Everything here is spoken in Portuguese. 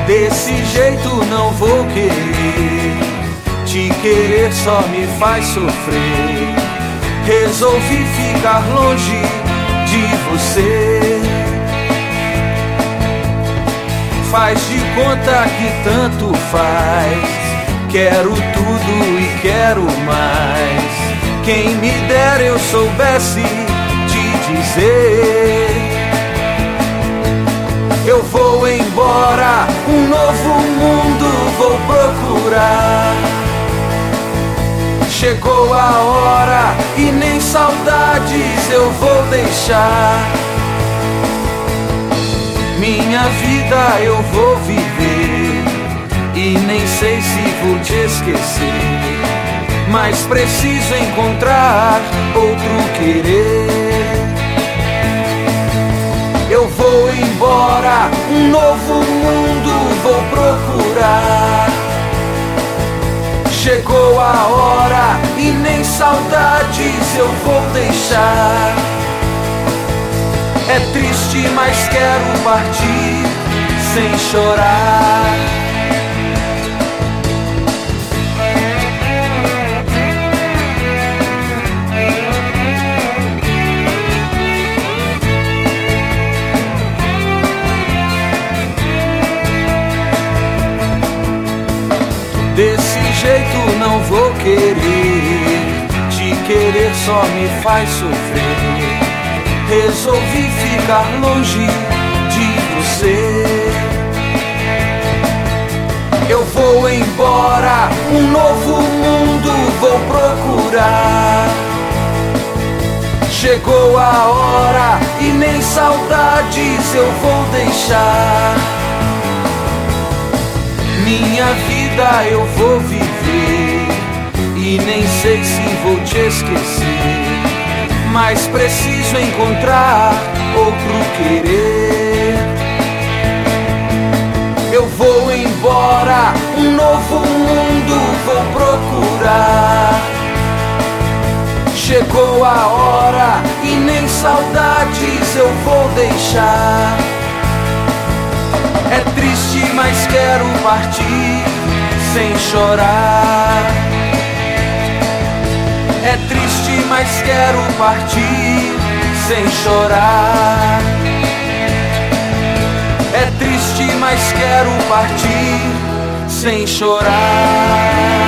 Desse jeito não vou querer, te querer só me faz sofrer. Resolvi ficar longe de você. Faz de conta que tanto faz, quero tudo e quero mais. Quem me dera eu soubesse te dizer: eu vou embora, um novo mundo vou procurar. Chegou a hora e nem saudades eu vou deixar. Minha vida eu vou viver e nem sei se vou te esquecer, mas preciso encontrar outro querer. Eu vou embora, um novo mundo vou procurar. Chegou a hora e nem saudades eu vou deixar. É triste, mas quero partir sem chorar. Desse jeito não vou querer, te querer só me faz sofrer. Resolvi ficar longe de você. Eu vou embora, um novo mundo vou procurar. Chegou a hora e nem saudades eu vou deixar. Minha vida eu vou viver e nem sei se vou te esquecer, mas preciso encontrar outro querer. Eu vou embora, um novo mundo vou procurar. Chegou a hora e nem saudades eu vou deixar. É triste, mas quero partir sem chorar. É triste, mas quero partir sem chorar. É triste, mas quero partir sem chorar.